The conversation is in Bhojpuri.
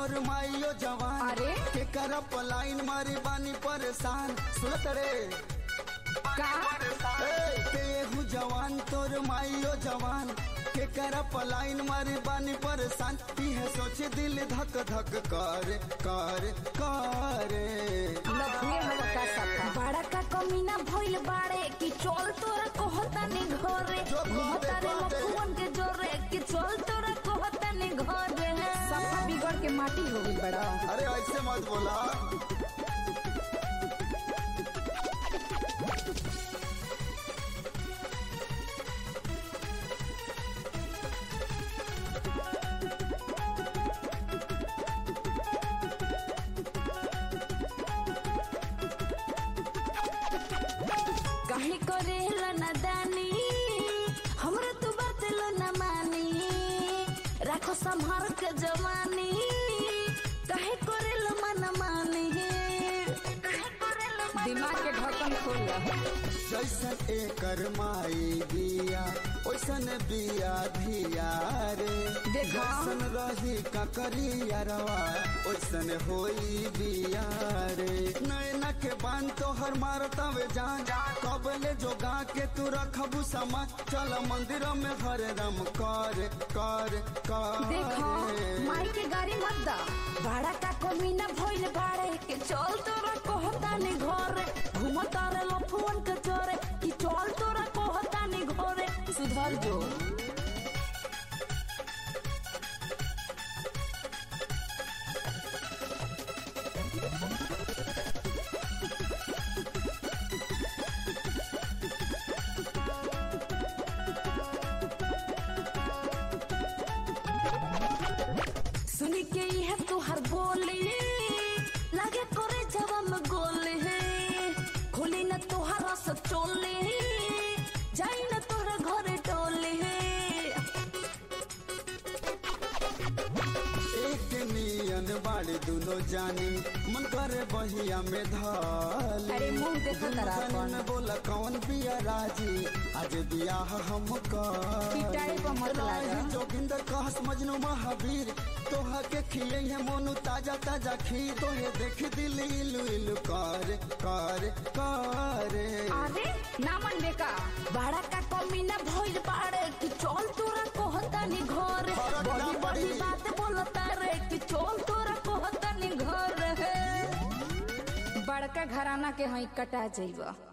तोर माइयो जवान। अरे के करप लाइन मारी बानी परेशान। सुनत रे का केहू जवान तोर माइयो जवान। के करप लाइन मारी बानी परेशान। है सोचे दिल धक धक कर कर करे बड़ा का कमीना भइल बाड़े कि चल तोरा कहता ने घरे घुमता रे लफुवन के जोरे कि चल तोरा कहता ने घरे सब बिगड़ के माटी हो गई बड़ा। अरे ऐसे मत बोला। कहीं करेला न दानी हमरा तू बात लो न मानी रखो संभार के जवानी कहीं करेला मन मानी दिमाग के ढक्कन खोल। जैसन एकर माई बिया ओसन बिया धिया रे। जैसन रही ककरियरवा ओसन होई बिया रे। नैना के बान तोहर मारतावे जान। कबले जोगा के तू रखबू समा। चल मंदिर में हरे राम कर कर कर। देखो माई के गाड़ी मत दा भाड़ा का कमीना भइल बाड़े के चल तोरा कहता ने घरे घुमता रे लफुवन के चोरे कि चल तोरा कहता ने घरे सुधर जो। सुनी के यह तुहर बोली लागे करे जवा में गोली खोली न तुहरा से चोली जाई न तोरा घरे टोली। एक नियन बाड़ी दुनो जानी मन करे बहिया में धल। अरे मुंह देखो तरा कौन बोला कौन बिया राजी आज बियाह हम पिटाई पर मत लागा। जोगिंदर कहस मजनू महावीर तोहा के खिए है मोनू ताजा ताजा खीर। तोहे देख दिल इलू इलू कर कर करे। अरे ना मन बेका बड़ा का कमीना भइल बाड़े कि चल तोरा कहता नि घरे बड़ी बड़ी बात बोलता रे कि चल तोरा कहता नि घरे बड़का घराना के हई कटा जइबा।